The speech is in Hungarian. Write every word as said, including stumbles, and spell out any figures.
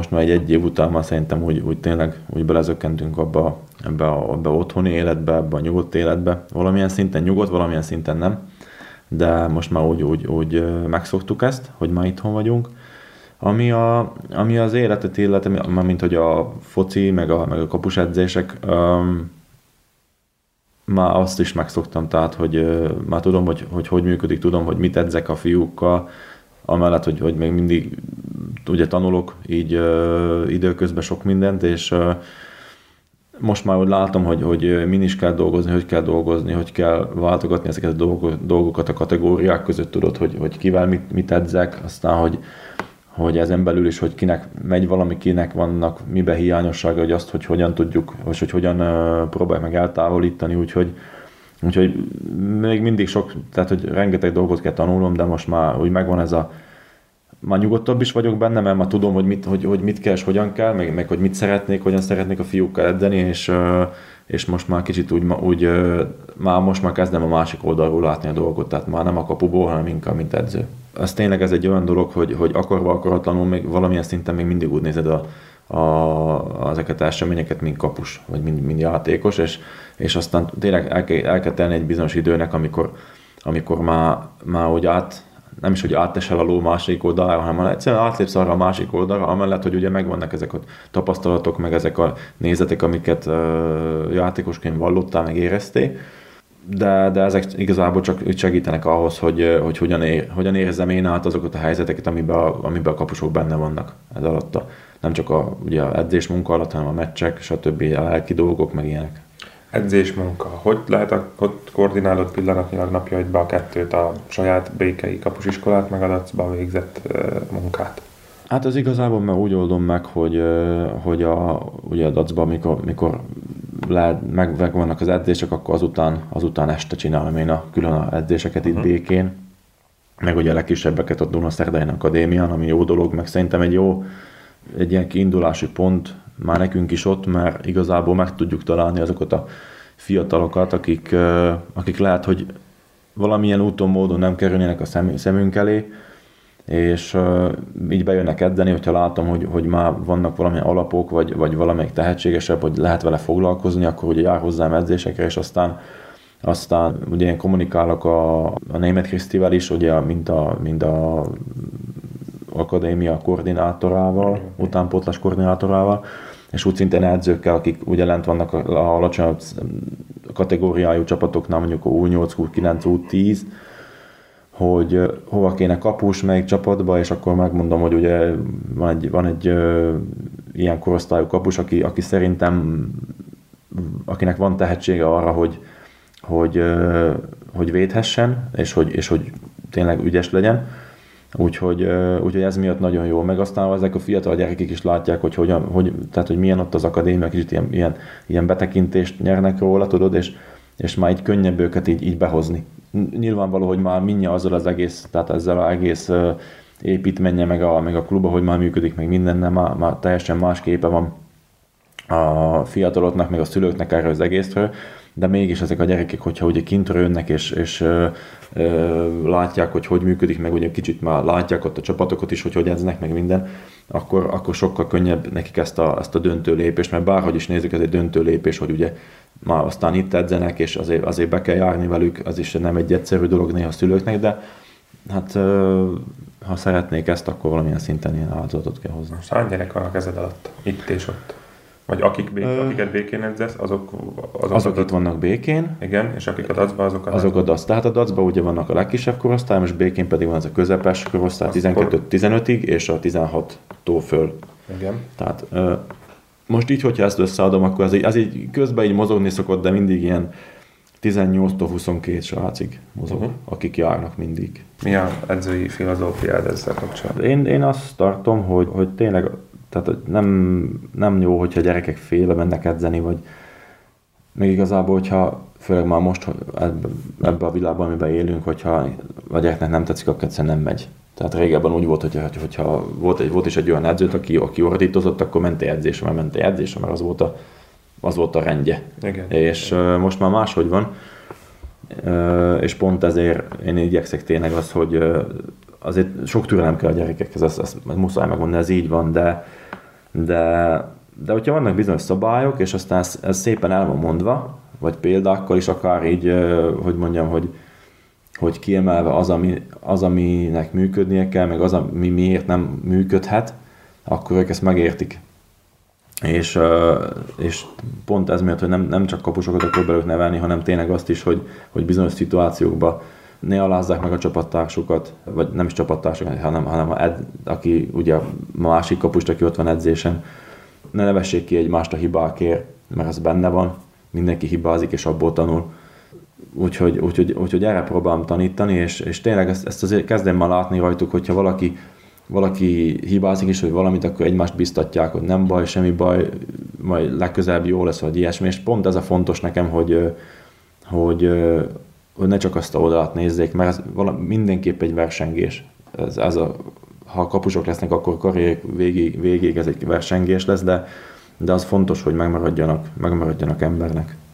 most már egy, egy év után már szerintem úgy, úgy tényleg úgy belezökkentünk abba, ebbe a, ebbe a otthoni életbe, ebbe a nyugodt életbe. Valamilyen szinten nyugodt, valamilyen szinten nem. De most már úgy, úgy, úgy megszoktuk ezt, hogy már itthon vagyunk. Ami, a, ami az életet illeti, mint hogy a foci, meg a, meg a kapusedzések, um, már azt is megszoktam, tehát hogy uh, már tudom, hogy, hogy hogy működik, tudom, hogy mit edzek a fiúkkal, amellett, hogy, hogy még mindig ugye tanulok így uh, időközben sok mindent, és uh, most már úgy látom, hogy, hogy min is kell dolgozni, hogy kell dolgozni, hogy kell váltogatni ezeket a dolgokat a kategóriák között, tudod, hogy, hogy kivel mit, mit edzek, aztán, hogy, hogy ezen belül is, hogy kinek megy valami, kinek vannak mibe hiányossága, hogy azt, hogy hogyan tudjuk, vagy hogy hogyan uh, próbáljuk meg eltávolítani, úgyhogy, úgyhogy még mindig sok, tehát hogy rengeteg dolgot kell tanulnom, de most már úgy megvan ez a, már nyugodtabb is vagyok benne, mert már tudom, hogy mit, hogy, hogy mit kell és hogyan kell, meg, meg hogy mit szeretnék, hogyan szeretnék a fiúkkal edzeni, és, és most már kicsit úgy, úgy, már most már kezdem a másik oldalról látni a dolgot, tehát már nem a kapuból, hanem inkább, mint edző. Ez tényleg ez egy olyan dolog, hogy, hogy akarva akaratlanul még valamilyen szinten még mindig úgy nézed a, a, ezeket az eseményeket, mint kapus, vagy mint, mint játékos, és, és aztán tényleg el kell, el kell tenni egy bizonyos időnek, amikor, amikor már, már úgy át, nem is, hogy áttesel a ló másik oldalára, hanem egyszerűen átlépsz arra a másik oldalra, amellett, hogy ugye megvannak ezek a tapasztalatok, meg ezek a nézetek, amiket uh, játékosként vallottál, meg éreztél, de, de ezek igazából csak segítenek ahhoz, hogy, hogy hogyan, ér, hogyan érzem én át azokat a helyzeteket, amiben a, amiben a kapusok benne vannak ez alatt. A, nem csak a, ugye a edzés munka alatt, hanem a meccsek, stb. A lelki dolgok, meg ilyenek. Edzés munka. Hogy lehet, a, hogy koordinálod pillanatnyilag napjaidba a kettőt, a saját békei kapusiskolát, meg a dacba végzett uh, munkát? Hát az igazából már úgy oldom meg, hogy, hogy a, ugye a dacban, mikor, mikor lehet, meg, meg vannak az edzések, akkor azután, azután este csinálom én a külön a edzéseket itt uh-huh. Békén, meg ugye a legkisebbeket a Dunaszerdahelyi Akadémián, ami jó dolog, meg szerintem egy jó, egy ilyen kiindulási pont már nekünk is ott, mert igazából meg tudjuk találni azokat a fiatalokat, akik, akik lehet, hogy valamilyen úton, módon nem kerülnének a szemünk elé, és így bejönnek edzeni, hogyha látom, hogy, hogy már vannak valamilyen alapok, vagy, vagy valamelyik tehetségesebb, hogy lehet vele foglalkozni, akkor ugye jár hozzám edzésekre, és aztán, aztán ugye én kommunikálok a, a Németh Krisztivel is, ugye mint a, mint a akadémia koordinátorával, utánpótlás koordinátorával, és úgy szintén edzőkkel, akik ugye lent vannak a alacsonyabb kategóriájú csapatoknál, mondjuk a U nyolc, U kilenc, U tíz, hogy hova kéne kapus, melyik csapatba, és akkor megmondom, hogy ugye van egy, van egy ö, ilyen korosztályú kapus, aki, aki szerintem, akinek van tehetsége arra, hogy, hogy, ö, hogy védhessen, és hogy, és hogy tényleg ügyes legyen. Úgyhogy, úgyhogy ez miatt nagyon jó. Meg aztán ezek a fiatal gyerekek is látják, hogy, hogyan, hogy, tehát, hogy milyen ott az akadémia, kicsit ilyen, ilyen, ilyen betekintést nyernek róla, tudod, és, és már így könnyebb őket így, így behozni. Nyilvánvaló, hogy már mindjárt azzal az egész, tehát ezzel az egész építménye, meg a, meg a kluba, hogy már működik, meg mindenne, már, már teljesen más képe van a fiataloknak, meg a szülőknek erről az egészről, de mégis ezek a gyerekek, hogyha ugye kintről jönnek, és, és ö, ö, látják, hogy hogy működik, meg ugye kicsit már látják ott a csapatokat is, hogy hogy edznek, meg minden, akkor, akkor sokkal könnyebb nekik ezt a, ezt a döntő lépést, mert bárhogy is nézzük, ez egy döntő lépés, hogy ugye már aztán itt edzenek, és azért, azért be kell járni velük, az is nem egy egyszerű dolog néha a szülőknek, de hát ö, ha szeretnék ezt, akkor valamilyen szinten ilyen áldozatot kell hozni. Most hány gyerek van a kezed alatt? Itt és ott? Vagy akik bék, Ö... akiket békén edzesz, azok... Azok, azok itt vannak békén. Igen, és akik a dacban, azok a dacban. Azok a dac. Tehát a dacban ugye vannak a legkisebb korosztály, most békén pedig van az a közepes korosztály, tizenkettő tizenötig, és a tizenhattól föl. Igen. Tehát ö, most így, hogyha ezt összeadom, akkor ez így, ez így közben így mozogni szokott, de mindig ilyen tizennyolctól huszonkét srácig mozog, uh-huh. akik járnak mindig. Mi a edzői filozófiád ezzel kapcsolatban? Én, én azt tartom, hogy, hogy tényleg tehát nem, nem jó, hogyha gyerekek félbe mennek edzeni, vagy még igazából, hogyha főleg már most ebben a világban, amiben élünk, hogyha a gyereknek nem tetszik, akkor egyszerűen nem megy. Tehát régebben úgy volt, hogyha, hogyha volt, egy, volt is egy olyan edzőt, aki, aki ordítozott, akkor mentél edzésre, mert mentél edzésre, mert az volt a, az volt a rendje. Igen. És uh, most már máshogy van, uh, és pont ezért én igyekszek tényleg az, hogy uh, azért sok türelem kell a gyerekekhez, ezt, ezt muszáj megmondani, ez így van, de, de, de hogyha vannak bizonyos szabályok, és aztán ez, ez szépen el van mondva, vagy példákkal is akár így, hogy mondjam, hogy, hogy kiemelve az, ami, az, aminek működnie kell, meg az, ami miért nem működhet, akkor ők ezt megértik. És, és pont ez miatt, hogy nem, nem csak kapusokat akarok belőlük nevelni, hanem tényleg azt is, hogy, hogy bizonyos szituációkban ne alázzák meg a csapattársukat, vagy nem is csapattársukat, hanem, hanem a ed, aki ugye a másik kapust, aki ott van edzésen, ne nevessék ki egymást a hibákért, mert az benne van, mindenki hibázik és abból tanul. Úgyhogy, úgyhogy, úgyhogy erre próbálom tanítani, és, és tényleg ezt, ezt azért kezdem már látni rajtuk, hogyha valaki valaki hibázik is, hogy valamit, akkor egymást biztatják, hogy nem baj, semmi baj, majd legközelebb jó lesz, vagy ilyesmi, és pont ez a fontos nekem, hogy, hogy, hogy ne csak azt a oldalt nézzék, mert ez valami, mindenképp egy versengés. Ez, ez a, ha kapusok lesznek, akkor karrier végig, végig ez egy versengés lesz, de, de az fontos, hogy megmaradjanak, megmaradjanak embernek.